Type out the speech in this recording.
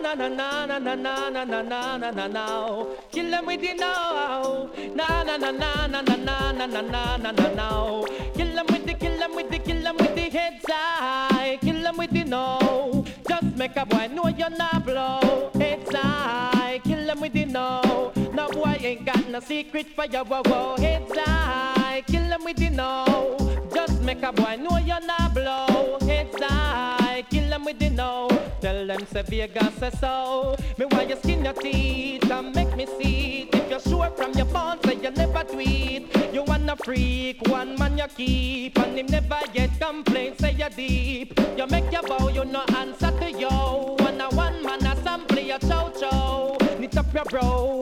no. Kill them with the no. Na na na na na na na na na na na na no. Kill them with the, kill them with the, kill them with the heads high. Kill them with the no. Just make a boy know you're not blow. Heads high. Kill them with the no. No boy ain't got no secret for your wow. Heads high. Kill them with the no. Just make a boy know you're not blow. Heads high. Kill them with the no. Tell them say Vegas say so. Me why you skin your teeth and make me see it. If you're sure from your bones say you never tweet. You wanna freak, one man you keep. And him never yet complain, say you deep. You make your bow, you no answer to yo. One man a sample your chow chow. Knit up your bro